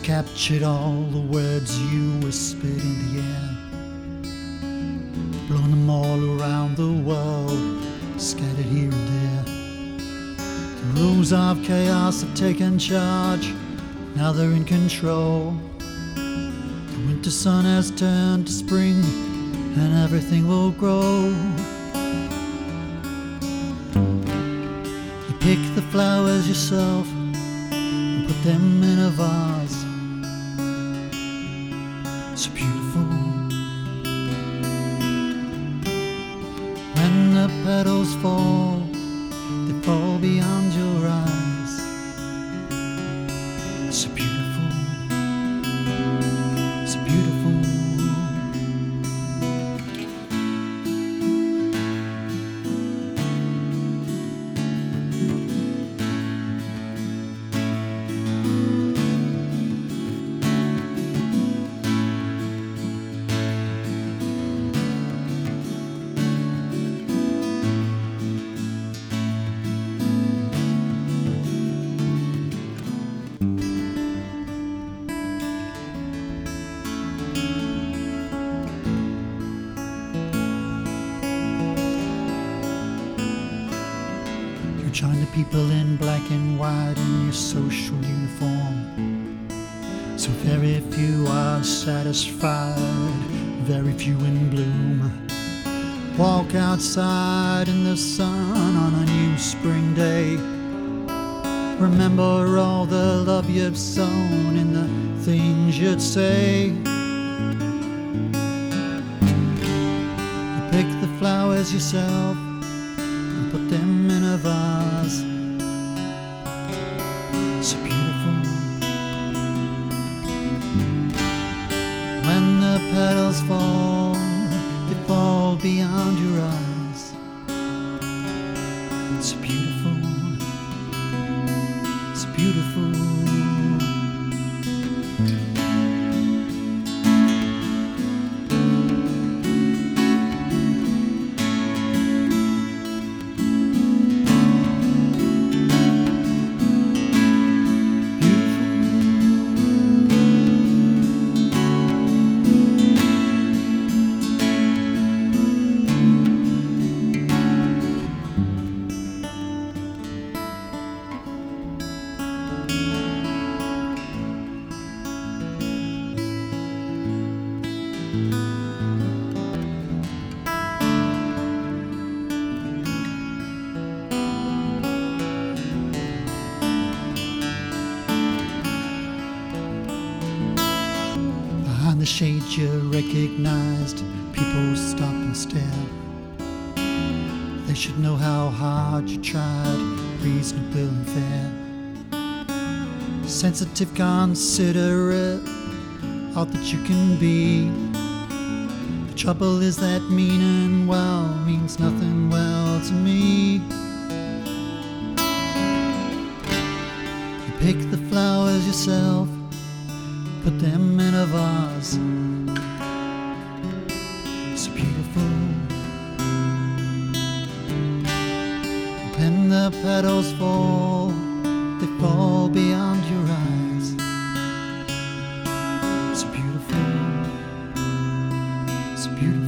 captured all the words you whispered in the air, blown them all around the world, scattered here and there. The rules of chaos have taken charge, now they're in control. The winter sun has turned to spring, and everything will grow. You pick the flowers yourself and put them in a vase. So beautiful. When the petals fall, they fall beyond your eyes. So beautiful, so beautiful. You join the people in black and white in your social uniform. So very few are satisfied, very few in bloom. Walk outside in the sun on a new spring day. Remember all the love you've sown in the things you'd say. You pick the flowers yourself and put them in a vase. So beautiful. When the petals fall, they fall beyond your eyes. So beautiful. So beautiful. Behind the shades you're recognized, people stop and stare. They should know how hard you tried, reasonable and fair. Sensitive, considerate, all that you can be. The trouble is that meaning well means nothing well to me. You pick the flowers yourself, put them in a vase. So beautiful. When the petals fall, they fall beyond your eyes. So beautiful. So beautiful.